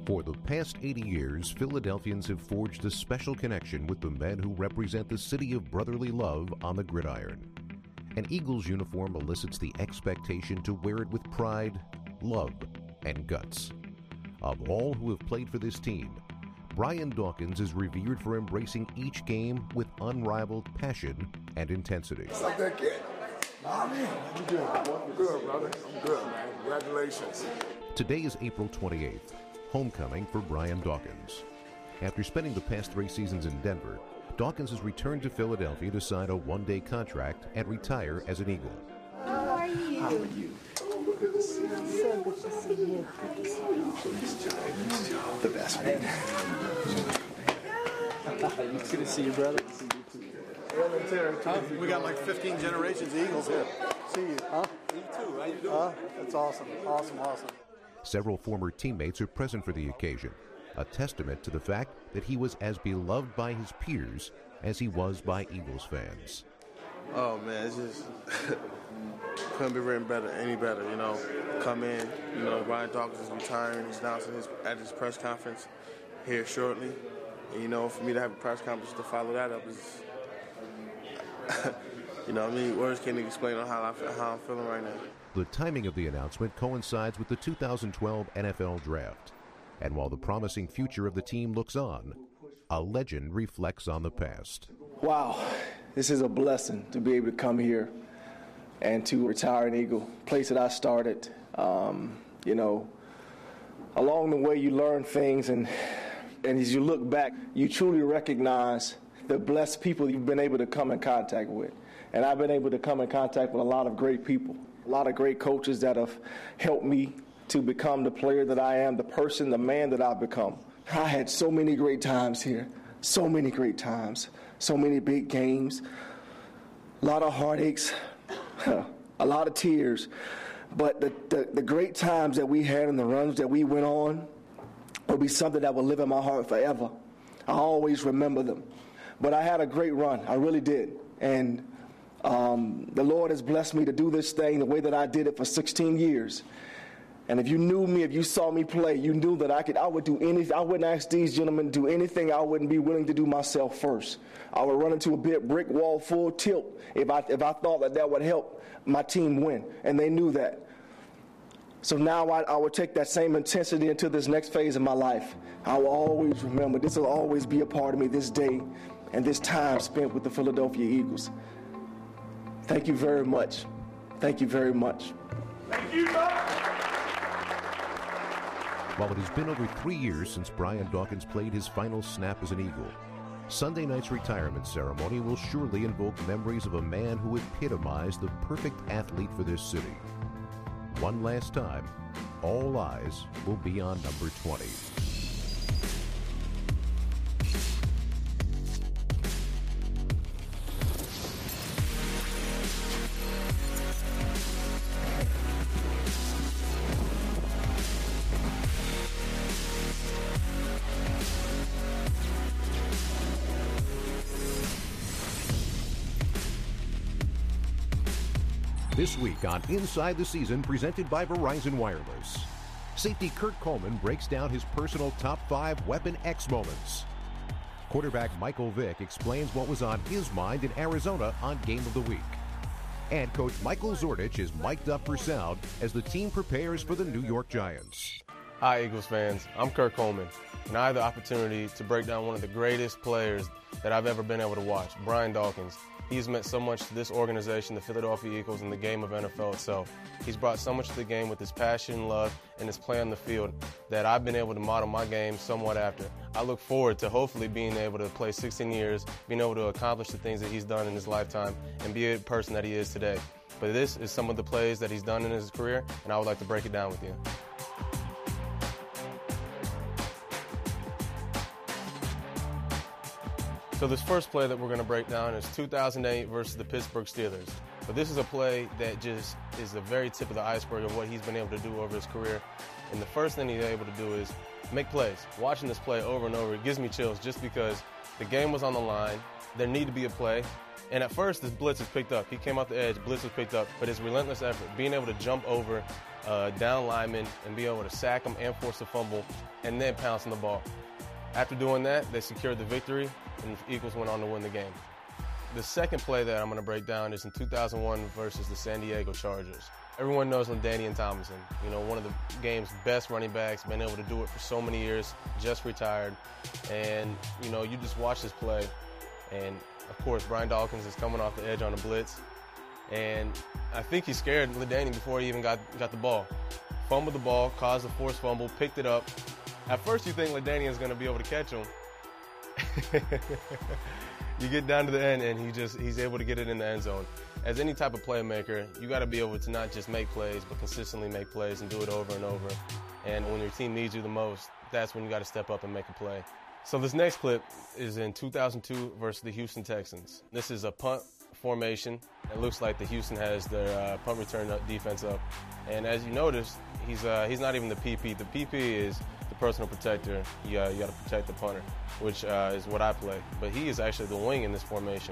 For the past 80 years, Philadelphians have forged a special connection with the men who represent the city of brotherly love on the gridiron. An Eagles uniform elicits the expectation to wear it with pride, love, and guts. Of all who have played for this team, Brian Dawkins is revered for embracing each game with unrivaled passion and intensity. What's up, that kid? Oh, man. How you doing? I'm good, brother. I'm good, man. Congratulations. Today is April 28th, homecoming for Brian Dawkins. After spending the past 3 seasons in Denver, Dawkins has returned to Philadelphia to sign a one-day contract and retire as an Eagle. How are you? How are you? Oh, good to see you. So good to see you. Good to see you. Nice job. The best, man. Good to see you, brother. We got like 15 generations of Eagles here. See you. Huh? You too. How you doing? That's awesome. Awesome. Several former teammates are present for the occasion, a testament to the fact that he was as beloved by his peers as he was by Eagles fans. Oh, man, it's just couldn't be written better, any better, you know. Come in, you know, Brian Dawkins is retiring. He's announcing at his press conference here shortly. And, you know, for me to have a press conference to follow that up is, you know, I mean, words can't explain on how I'm feeling right now. The timing of the announcement coincides with the 2012 NFL Draft. And while the promising future of the team looks on, a legend reflects on the past. Wow, this is a blessing to be able to come here and to retire an Eagle, place that I started. You know, along the way you learn things, and as you look back, you truly recognize the blessed people you've been able to come in contact with. And I've been able to come in contact with a lot of great people, a lot of great coaches that have helped me to become the player that I am, the person, the man that I've become. I had so many great times here, so many great times, so many big games, a lot of heartaches, a lot of tears. But the great times that we had and the runs that we went on will be something that will live in my heart forever. I always remember them. But I had a great run, I really did. And the Lord has blessed me to do this thing the way that I did it for 16 years. And if you knew me, if you saw me play, you knew that I would do anything. I wouldn't ask these gentlemen to do anything I wouldn't be willing to do myself first. I would run into a brick wall full tilt if I thought that would help my team win. And they knew that. So now I would take that same intensity into this next phase of my life. I will always remember, this will always be a part of me, this day and this time spent with the Philadelphia Eagles. Thank you very much. Thank you very much. Thank you, While it has been over 3 years since Brian Dawkins played his final snap as an Eagle, Sunday night's retirement ceremony will surely invoke memories of a man who epitomized the perfect athlete for this city. One last time, all eyes will be on number 20. This week on Inside the Season, presented by Verizon Wireless. Safety Kurt Coleman breaks down his personal top 5 Weapon X moments. Quarterback Michael Vick explains what was on his mind in Arizona on Game of the Week. And Coach Michael Zordich is mic'd up for sound as the team prepares for the New York Giants. Hi, Eagles fans. I'm Kurt Coleman, and I have the opportunity to break down one of the greatest players that I've ever been able to watch, Brian Dawkins. He's meant so much to this organization, the Philadelphia Eagles, and the game of NFL itself. He's brought so much to the game with his passion, love, and his play on the field that I've been able to model my game somewhat after. I look forward to hopefully being able to play 16 years, being able to accomplish the things that he's done in his lifetime, and be a person that he is today. But this is some of the plays that he's done in his career, and I would like to break it down with you. So this first play that we're going to break down is 2008 versus the Pittsburgh Steelers. But this is a play that just is the very tip of the iceberg of what he's been able to do over his career. And the first thing he's able to do is make plays. Watching this play over and over, it gives me chills just because the game was on the line. There needed to be a play. And at first, this blitz is picked up. He came off the edge, blitz was picked up, but his relentless effort, being able to jump over down linemen and be able to sack him and force a fumble and then pounce on the ball. After doing that, they secured the victory, and the Eagles went on to win the game. The second play that I'm going to break down is in 2001 versus the San Diego Chargers. Everyone knows LaDainian Tomlinson, one of the game's best running backs, been able to do it for so many years, just retired. And, you just watch this play, and, of course, Brian Dawkins is coming off the edge on a blitz. And I think he scared LaDainian before he even got the ball. Fumbled the ball, caused a forced fumble, picked it up. At first you think LaDainian is going to be able to catch him. You get down to the end, and he's able to get it in the end zone. As any type of playmaker, you got to be able to not just make plays, but consistently make plays and do it over and over. And when your team needs you the most, that's when you got to step up and make a play. So this next clip is in 2002 versus the Houston Texans. This is a punt formation. It looks like the Houston has their punt return defense up. And as you notice, he's not even the PP. The PP is the personal protector. You got to protect the punter, which is what I play. But he is actually the wing in this formation.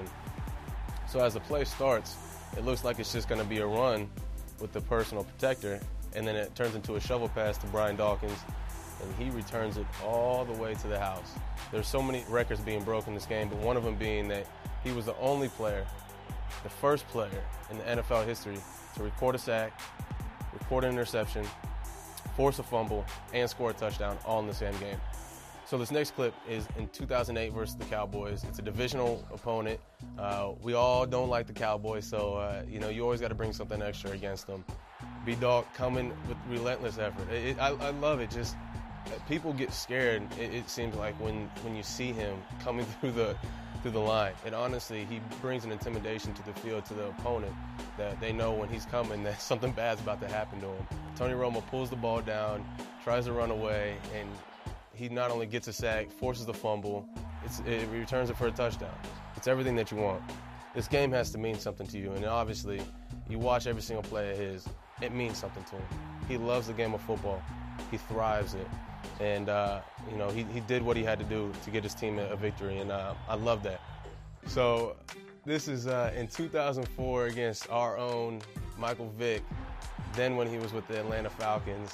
So as the play starts, it looks like it's just going to be a run with the personal protector, and then it turns into a shovel pass to Brian Dawkins, and he returns it all the way to the house. There's so many records being broken in this game, but one of them being that he was the only player, the first player in the NFL history to record a sack, record an interception, force a fumble, and score a touchdown all in the same game. So this next clip is in 2008 versus the Cowboys. It's a divisional opponent. We all don't like the Cowboys, so you always got to bring something extra against them. B-Dog coming with relentless effort. I love it. Just people get scared. It seems like when you see him coming through the line. And honestly, he brings an intimidation to the field to the opponent that they know when he's coming that something bad's about to happen to him. Tony Romo pulls the ball down, tries to run away, and he not only gets a sack, forces the fumble, it returns it for a touchdown. It's everything that you want. This game has to mean something to you, and obviously, you watch every single play of his, it means something to him. He loves the game of football. He thrives it. And, he did what he had to do to get his team a victory, and I love that. So this is in 2004 against our own Michael Vick, then when he was with the Atlanta Falcons,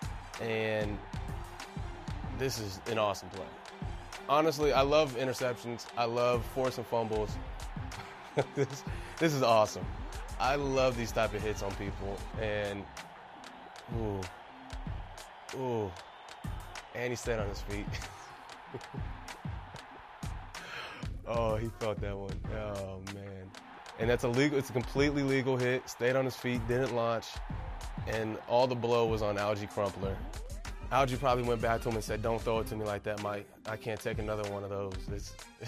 and this is an awesome play. Honestly, I love interceptions. I love forcing fumbles. This is awesome. I love these type of hits on people, and and he stayed on his feet. Oh, he felt that one. Oh, man. And that's it's a completely legal hit. Stayed on his feet, didn't launch, and all the blow was on Algie Crumpler. Algie probably went back to him and said, "Don't throw it to me like that, Mike. I can't take another one of those."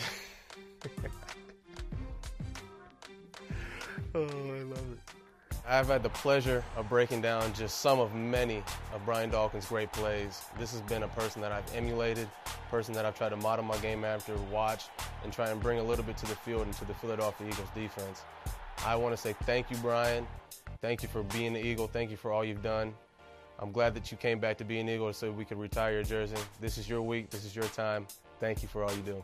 Oh, I love it. I've had the pleasure of breaking down just some of many of Brian Dawkins' great plays. This has been a person that I've emulated, a person that I've tried to model my game after, watch, and try and bring a little bit to the field and to the Philadelphia Eagles defense. I want to say thank you, Brian. Thank you for being the Eagle. Thank you for all you've done. I'm glad that you came back to be an Eagle so we could retire your jersey. This is your week. This is your time. Thank you for all you do.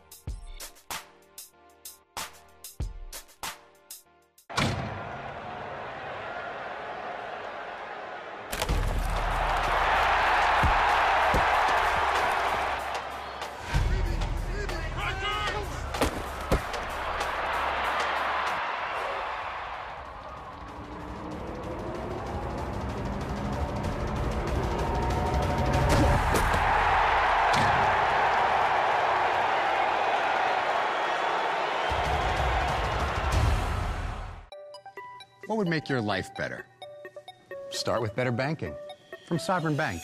What would make your life better? Start with better banking from Sovereign Bank.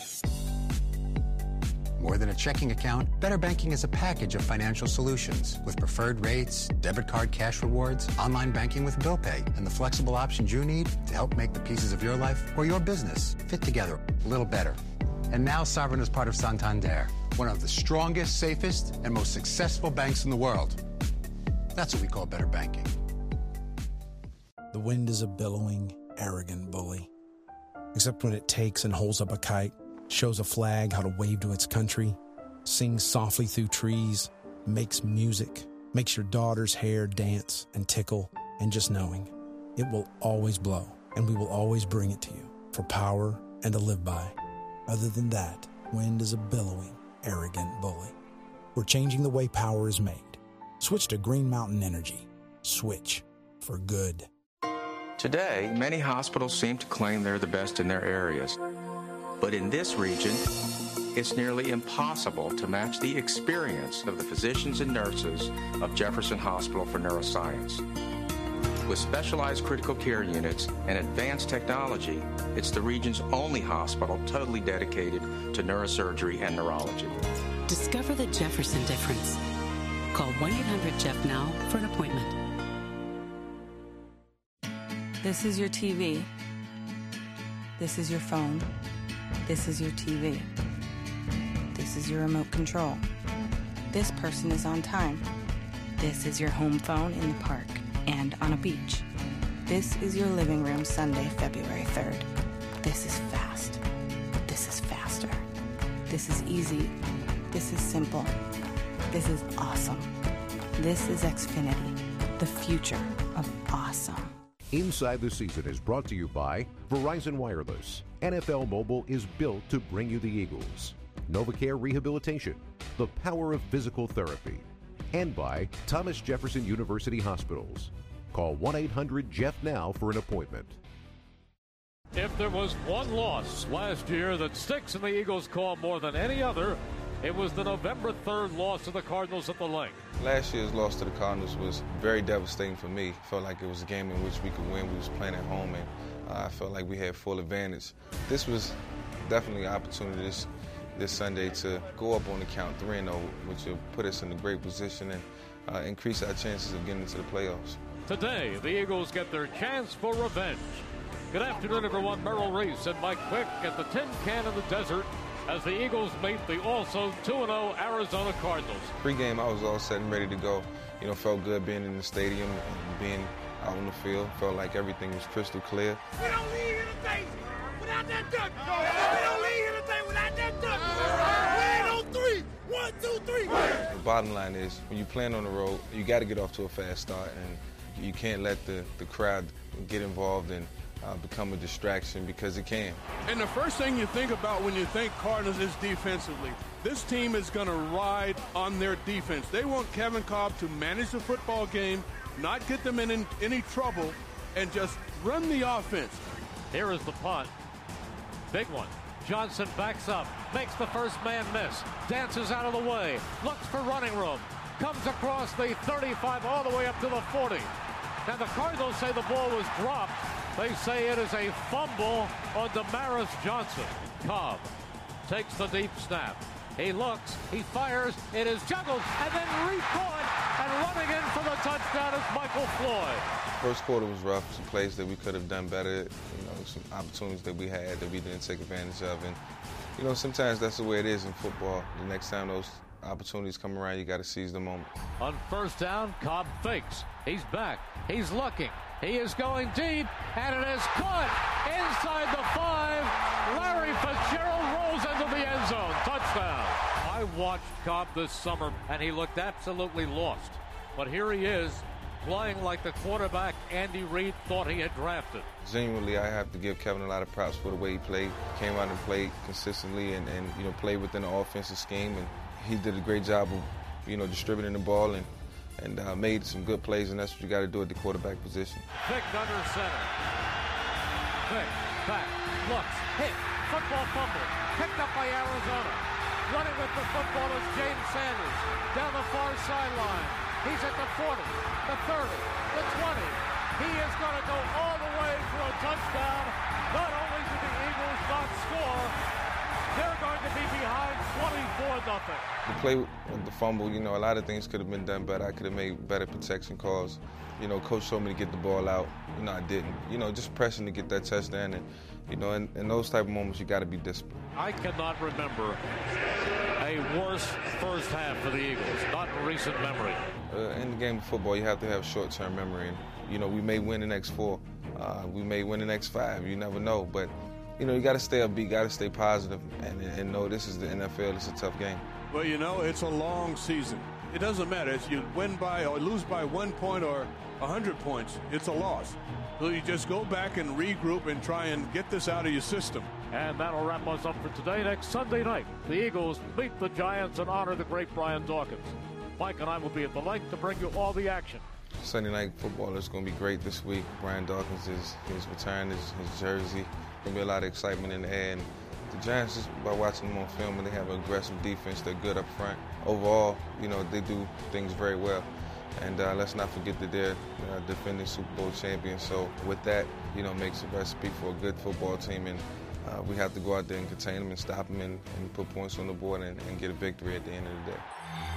More than a checking account, Better Banking is a package of financial solutions with preferred rates, debit card cash rewards, online banking with bill pay, and the flexible options you need to help make the pieces of your life or your business fit together a little better. And now Sovereign is part of Santander, one of the strongest, safest, and most successful banks in the world. That's what we call better banking. The wind is a billowing, arrogant bully. Except when it takes and holds up a kite, shows a flag how to wave to its country, sings softly through trees, makes music, makes your daughter's hair dance and tickle, and just knowing it will always blow, and we will always bring it to you for power and to live by. Other than that, wind is a billowing, arrogant bully. We're changing the way power is made. Switch to Green Mountain Energy. Switch for good. Today, many hospitals seem to claim they're the best in their areas. But in this region, it's nearly impossible to match the experience of the physicians and nurses of Jefferson Hospital for Neuroscience. With specialized critical care units and advanced technology, it's the region's only hospital totally dedicated to neurosurgery and neurology. Discover the Jefferson difference. Call 1-800-JEFF-NOW for an appointment. This is your TV. This is your phone. This is your TV. This is your remote control. This person is on time. This is your home phone in the park and on a beach. This is your living room Sunday, February 3rd. This is fast. This is faster. This is easy. This is simple. This is awesome. This is Xfinity, the future of awesome. Inside the Season is brought to you by Verizon Wireless. NFL Mobile is built to bring you the Eagles. NovaCare Rehabilitation, the power of physical therapy. And by Thomas Jefferson University Hospitals. Call 1-800-JEFF-NOW for an appointment. If there was one loss last year that sticks in the Eagles' call more than any other, it was the November 3rd loss to the Cardinals at the Link. Last year's loss to the Cardinals was very devastating for me. Felt like it was a game in which we could win. We was playing at home, and I felt like we had full advantage. This was definitely an opportunity this Sunday to go up on the count 3-0, which will put us in a great position and increase our chances of getting into the playoffs. Today, the Eagles get their chance for revenge. Good afternoon, everyone. Merrill Reese and Mike Quick at the Tin Can in the Desert as the Eagles meet the also 2-0 Arizona Cardinals. Pre-game, I was all set and ready to go. Felt good being in the stadium and being out on the field. Felt like everything was crystal clear. We don't leave here today without that duck. We don't leave here today without that duck. We're on 3. 1, 2, 3. The bottom line is, when you're playing on the road, you got to get off to a fast start, and you can't let the crowd get involved and become a distraction, because it can. And the first thing you think about when you think Cardinals is defensively. This team is going to ride on their defense. They want Kevin Kolb to manage the football game, not get them in any trouble, and just run the offense. Here is the punt. Big one. Johnson backs up, makes the first man miss, dances out of the way, looks for running room, comes across the 35 all the way up to the 40. Now the Cardinals say the ball was dropped. They say it is a fumble on Damaris Johnson. Kolb takes the deep snap. He looks, he fires, it is juggled, and then re-caught, and running in for the touchdown is Michael Floyd. First quarter was rough. Some plays that we could have done better, some opportunities that we had that we didn't take advantage of. And, sometimes that's the way it is in football. The next time those opportunities come around, you got to seize the moment. On first down, Kolb fakes. He's back. He's looking. He is going deep, and it is caught inside the 5. Larry Fitzgerald rolls into the end zone. Touchdown. I watched Kolb this summer, and he looked absolutely lost. But here he is, playing like the quarterback Andy Reid thought he had drafted. Genuinely, I have to give Kevin a lot of props for the way he played. Came out and played consistently and played within the offensive scheme. And he did a great job of, distributing the ball and made some good plays, and that's what you got to do at the quarterback position. Vick under center. Vick, back, looks, hit, football fumble, picked up by Arizona. Running with the football is James Sanders, down the far sideline. He's at the 40, the 30, the 20. He is going to go all the way for a touchdown. Not only did the Eagles not score, they're going to be behind 24-0. The play with the fumble, a lot of things could have been done better. I could have made better protection calls. Coach told me to get the ball out. I didn't. Just pressing to get that touchdown. And, in those type of moments, you got to be disciplined. I cannot remember a worse first half for the Eagles, not in recent memory. In the game of football, you have to have short-term memory. And, we may win the next 4. We may win the next 5. You never know. But, you got to stay upbeat, got to stay positive, and know this is the NFL. It's a tough game. Well, it's a long season. it doesn't matter. If you win by or lose by 1 point or 100 points, it's a loss. So you just go back and regroup and try and get this out of your system. And that'll wrap us up for today. Next Sunday night, the Eagles beat the Giants and honor the great Brian Dawkins. Mike and I will be at the lake to bring you all the action. Sunday night football is going to be great this week. Brian Dawkins is retiring his jersey. There'll be a lot of excitement in the air. And the Giants, just by watching them on film, and they have an aggressive defense. They're good up front. Overall, they do things very well. And let's not forget that they're defending Super Bowl champions. So with that, makes a recipe for a good football team. And we have to go out there and contain them and stop them and put points on the board and get a victory at the end of the day.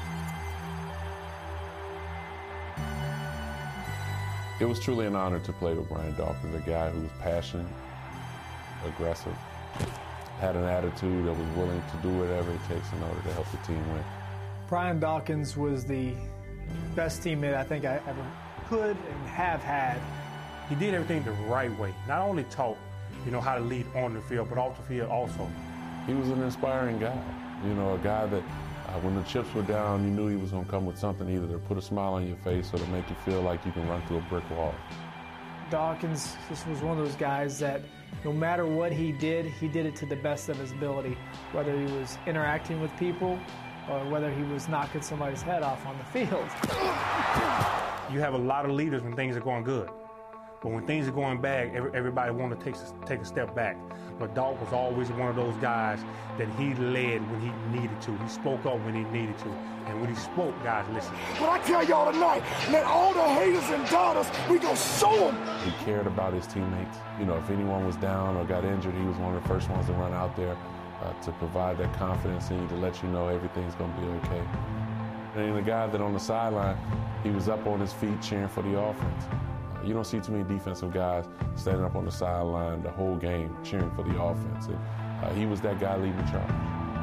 It was truly an honor to play with Brian Dawkins, a guy who was passionate, aggressive, had an attitude that was willing to do whatever it takes in order to help the team win. Brian Dawkins was the best teammate I think I ever could and have had. He did everything the right way. Not only taught, how to lead on the field, but off the field also. He was an inspiring guy. A guy that when the chips were down, you knew he was going to come with something either to put a smile on your face or to make you feel like you can run through a brick wall. Dawkins just was one of those guys that no matter what he did it to the best of his ability, whether he was interacting with people or whether he was knocking somebody's head off on the field. You have a lot of leaders when things are going good. But when things are going bad, everybody wants to take a step back. But Dawk was always one of those guys that he led when he needed to. He spoke up when he needed to. And when he spoke, guys listened. But I tell y'all tonight, let all the haters and doubters, we gonna show them. He cared about his teammates. If anyone was down or got injured, he was one of the first ones to run out there to provide that confidence in you, to let you know everything's gonna be okay. And the guy that on the sideline, he was up on his feet cheering for the offense. You don't see too many defensive guys standing up on the sideline the whole game cheering for the offense. And he was that guy leading the charge.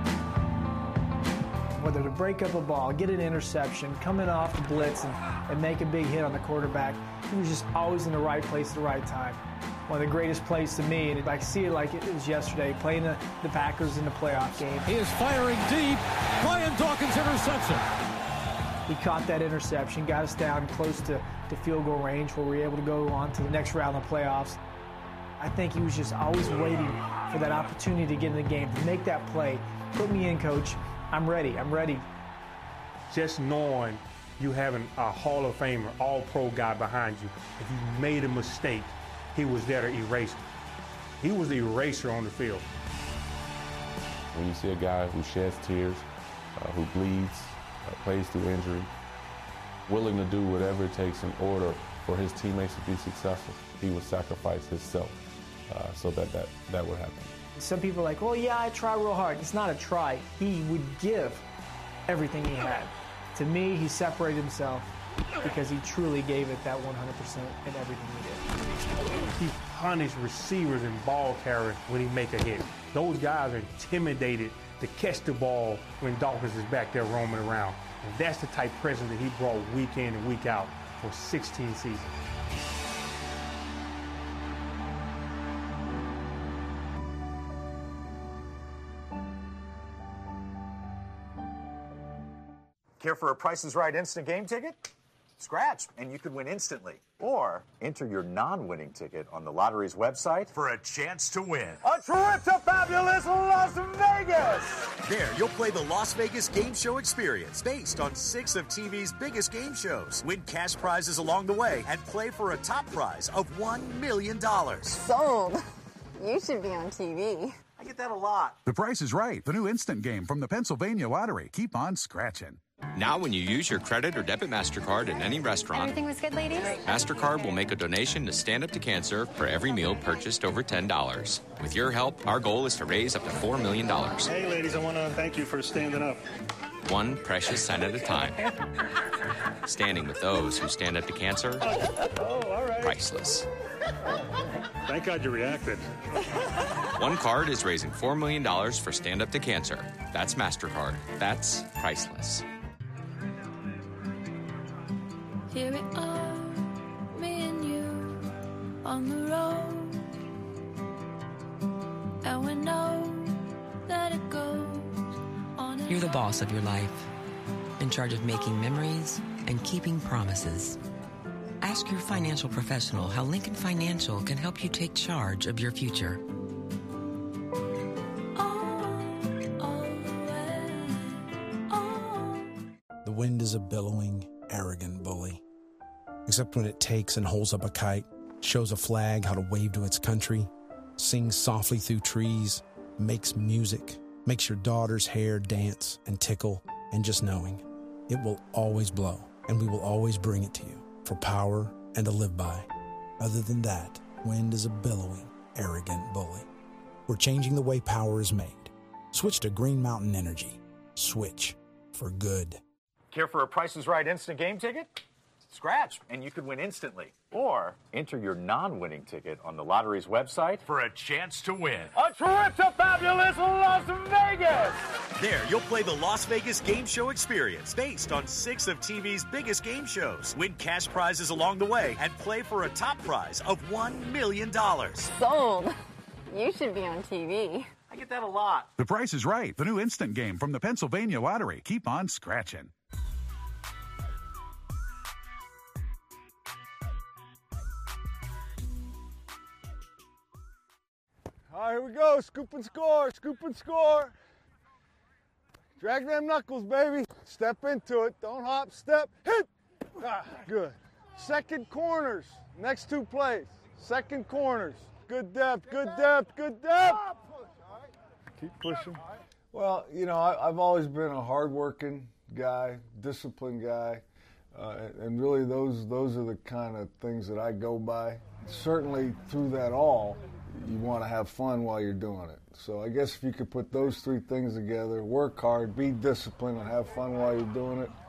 Whether to break up a ball, get an interception, come in off the blitz and make a big hit on the quarterback, he was just always in the right place at the right time. One of the greatest plays to me, and I see it like it was yesterday, playing the Packers in the playoff game. He is firing deep. Brian Dawkins interception. He caught that interception, got us down close to field goal range where we were able to go on to the next round of playoffs. I think he was just always waiting for that opportunity to get in the game, to make that play. Put me in, coach. I'm ready. Just knowing you having a Hall of Famer, all-pro guy behind you, if you made a mistake, he was there to erase it. He was the eraser on the field. When you see a guy who sheds tears, who bleeds, plays through injury, willing to do whatever it takes in order for his teammates to be successful, he would sacrifice himself so that would happen. Some people are like, well, yeah, I try real hard. It's not a try. He would give everything he had. To me, he separated himself because he truly gave it that 100% in everything he did. He punished receivers and ball carriers when he make a hit. Those guys are intimidated to catch the ball when Dawkins is back there roaming around. And that's the type of presence that he brought week in and week out for 16 seasons. Care for a Price is Right instant game ticket? Scratch, and you could win instantly. Or enter your non-winning ticket on the lottery's website for a chance to win a trip to fabulous Las Vegas! There, you'll play the Las Vegas Game Show experience based on 6 of TV's biggest game shows. Win cash prizes along the way and play for a top prize of $1 million. Sold. You should be on TV. I get that a lot. The Price is Right, the new instant game from the Pennsylvania Lottery. Keep on scratching. Now when you use your credit or debit MasterCard in any restaurant, Everything was good, ladies? MasterCard will make a donation to Stand Up to Cancer for every meal purchased over $10. With your help, our goal is to raise up to $4 million. Hey, ladies, I want to thank you for standing up. One precious cent at a time. Standing with those who stand up to cancer, all right. Priceless. Thank God you reacted. One card is raising $4 million for Stand Up to Cancer. That's MasterCard. That's priceless. Here we are, me and you, on the road. And we know that it goes on. You're the boss of your life. in charge of making memories and keeping promises. Ask your financial professional how Lincoln Financial can help you take charge of your future. The wind is a billowing, arrogant bully. Except when it takes and holds up a kite, shows a flag how to wave to its country, sings softly through trees, makes music, makes your daughter's hair dance and tickle, and just knowing it will always blow, and we will always bring it to you for power and to live by. Other than that, wind is a billowing, arrogant bully. We're changing the way power is made. Switch to Green Mountain Energy. Switch for good. Care for a Price is Right instant game ticket? Scratch, and you could win instantly. Or enter your non-winning ticket on the lottery's website for a chance to win a trip to fabulous Las Vegas! There, you'll play the Las Vegas Game Show experience based on 6 of TV's biggest game shows. Win cash prizes along the way and play for a top prize of $1 million. Sold. You should be on TV. I get that a lot. The Price is Right, the new instant game from the Pennsylvania Lottery. Keep on scratching. All right, here we go. Scoop and score. Scoop and score. Drag them knuckles, baby. Step into it. Don't hop. Step. Hit. Ah, good. Second corners. Next 2 plays. Second corners. Good depth. Good depth. Good depth. Keep pushing. Well, you know, I've always been a hard-working guy, disciplined guy, and really those are the kind of things that I go by. Certainly through that all, you want to have fun while you're doing it. So I guess if you could put those 3 things together, work hard, be disciplined, and have fun while you're doing it,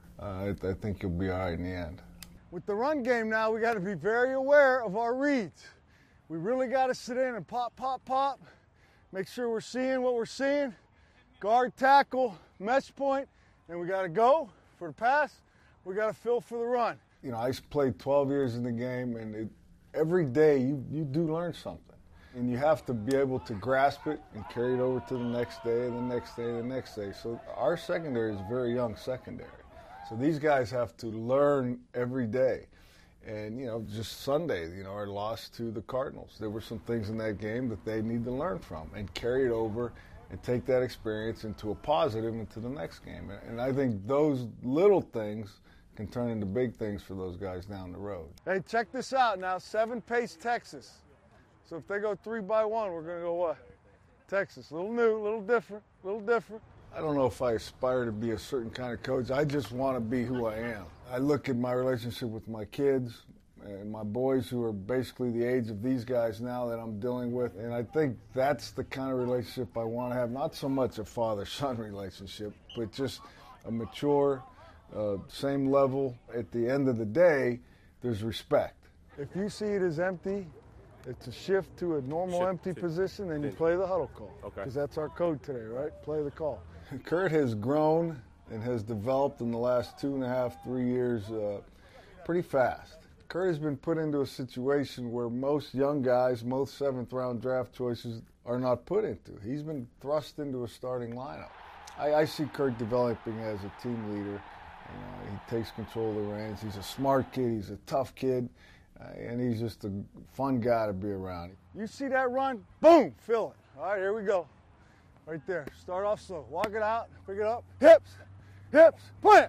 I think you'll be all right in the end. With the run game now, we got to be very aware of our reads. We really got to sit in and pop, pop, pop. Make sure we're seeing what we're seeing. Guard, tackle, mesh point, and we got to go for the pass. We got to fill for the run. You know, I played 12 years in the game, and every day you do learn something. And you have to be able to grasp it and carry it over to the next day, the next day, the next day. So our secondary is a very young secondary. So these guys have to learn every day. And, you know, just Sunday, you know, our loss to the Cardinals. There were some things in that game that they need to learn from and carry it over and take that experience into a positive into the next game. And I think those little things can turn into big things for those guys down the road. Hey, check this out now. 7-pace Texas. So if they go 3 by 1, we're going to go what? Texas. A little new, a little different, a little different. I don't know if I aspire to be a certain kind of coach. I just want to be who I am. I look at my relationship with my kids and my boys who are basically the age of these guys now that I'm dealing with. And I think that's the kind of relationship I want to have. Not so much a father-son relationship, but just a mature, same level. At the end of the day, there's respect. If you see it as empty, it's a shift to a normal empty position, then you play the huddle call. Okay. Because that's our code today, right? Play the call. Kurt has grown and has developed in the last 2.5, 3 years pretty fast. Kurt has been put into a situation where most young guys, most 7th-round draft choices are not put into. He's been thrust into a starting lineup. I see Kurt developing as a team leader. He takes control of the reins. He's a smart kid. He's a tough kid. And he's just a fun guy to be around. You see that run? Boom! Fill it. All right, here we go. Right there. Start off slow. Walk it out. Pick it up. Hips! Hips! Plant!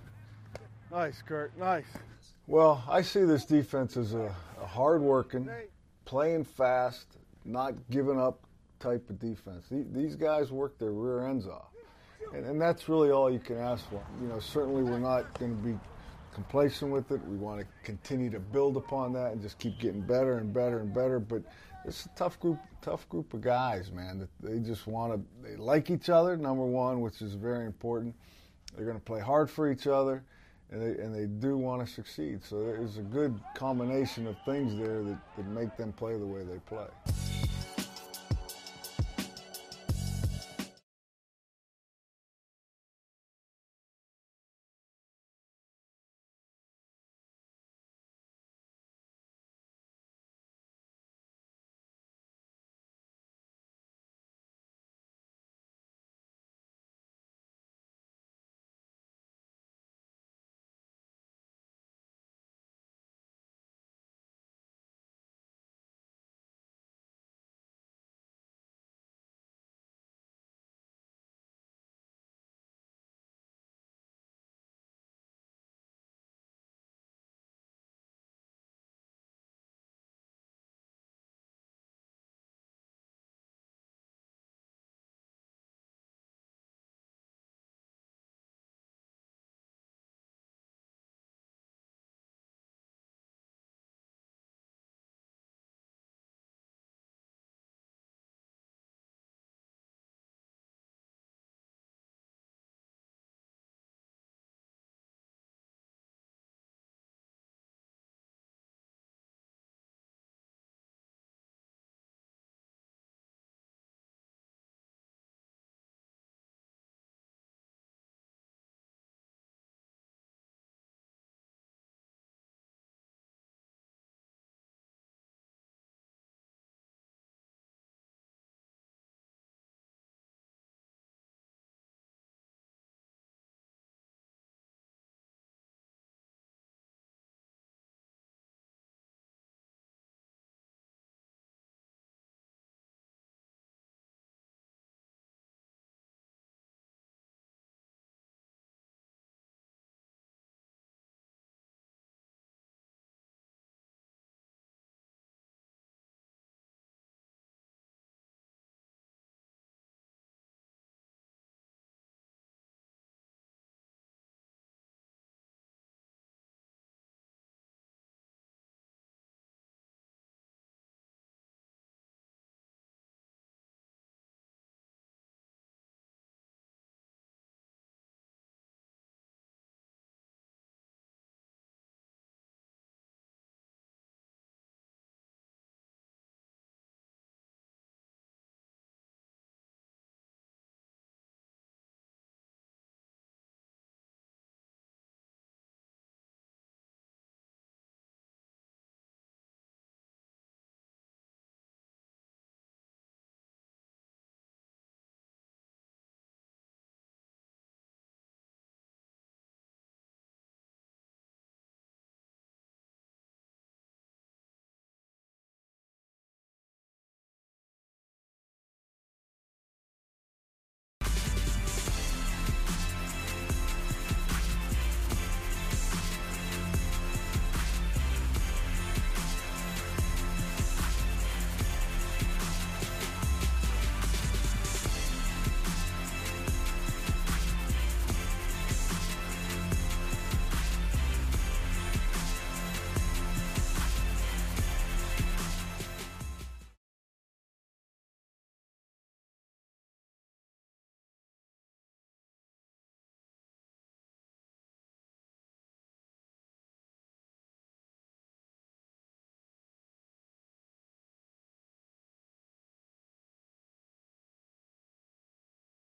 Nice, Kurt. Nice. Well, I see this defense as a hard-working, playing fast, not giving up type of defense. These guys work their rear ends off. And that's really all you can ask for. You know, certainly we're not going to be complacent with it. We want to continue to build upon that and just keep getting better and better and better. But it's a tough group of guys, man. That they just they like each other, number one, which is very important. They're going to play hard for each other, and they do want to succeed. So there's a good combination of things there that make them play the way they play.